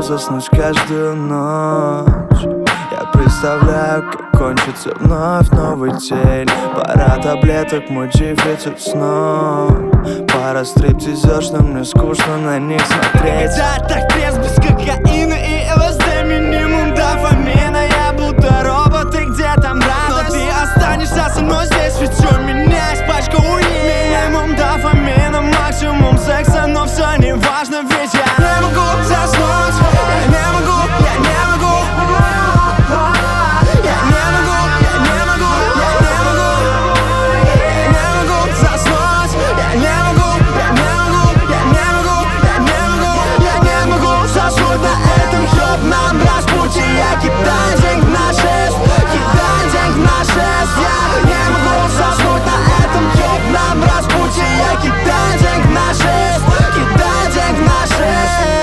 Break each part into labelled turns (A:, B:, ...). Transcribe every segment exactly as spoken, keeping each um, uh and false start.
A: заснуть каждую ночь. Я представляю, как кончится вновь новый день. Пара таблеток, мой дефицит снов. Пара стриптизерш, но мне скучно на них смотреть.
B: Я так трезв без кокаина и ЛСД, минимум дофамина. Я будто робот, и где там радость? Но ты останешься со мной здесь, ведь у меня испачкал минимум дофамина, максимум секса, но все не важно, ведь я не могу заснуть. Я не могу, я не могу. Я не могу, я не могу, я не могу. Я не могу заснуть. Я не могу, я не могу, я не могу, я не могу. Я не могу заснуть на этом ёбаном распутье. Я кидаю деньги на шесть, кидаю деньги на шесть. Я не могу заснуть на этом ёбаном распутье. Я кидаю деньги на шесть, кидаю деньги на шесть.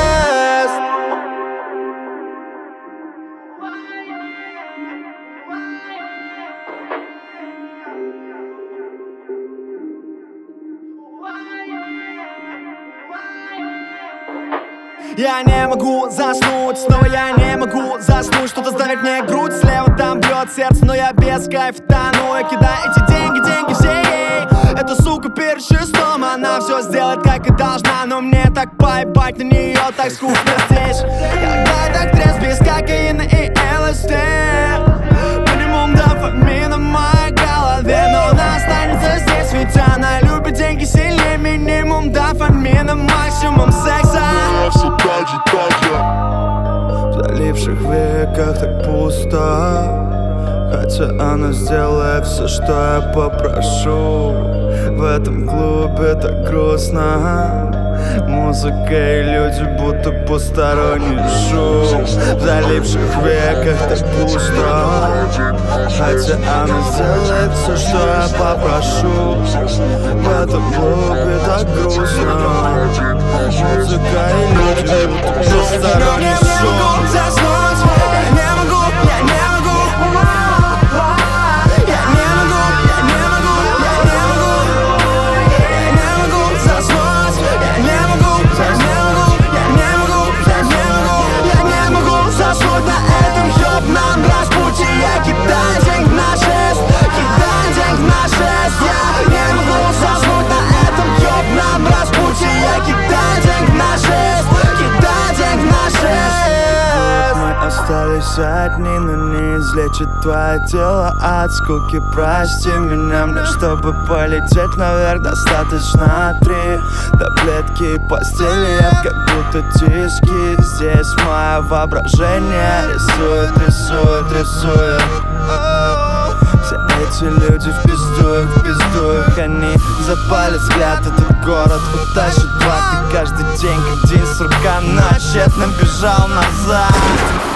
B: Я не могу заснуть, снова я не могу заснуть. Что-то сдавит мне грудь, слева там бьет сердце, но я без кайфа тону. Я кидаю эти деньги, деньги все ей. Эта сука перед шестом, она все сделает как и должна. Но мне так поебать на нее, так скучно здесь. Когда так трезв без кокаина и ЛСД, минимум дофамина в моей голове. Но она останется здесь, ведь она любит деньги сильнее. Минимум дофамина, максимум секса.
A: Все так же, так же. В заливших веках так пусто, хотя она сделает все, что я попрошу. В этом клубе так грустно, музыка и люди будто посторонний шум. В заливших веках так пусто, хотя она сделает все, что я попрошу. В этом клубе так грустно, музыка и люди будто посторонний шум.
B: Я не могу, я не могу. Я не могу, я не могу, я не могу. Я не могу заснуть. Я не могу, я не могу, я не могу, я не могу. Я не могу заснуть на этом ёбаном распутье. Я кидаю деньги на шесть, кидаю деньги на шесть. Я не могу заснуть на этом ёбаном распутье. Я кидаю деньги на шесть, кидаю деньги на шесть.
A: Мы остались одни, но не излечит твое тело от скуки. Прости меня, мне, чтобы полететь наверх, достаточно три таблетки и постели. Я как будто диски, здесь мое воображение рисует, рисует, рисует. Все эти люди в пизду их, в пизду их. Они запали взгляд, этот город утащит два. Ты каждый день как день с рука на тщетно бежал назад.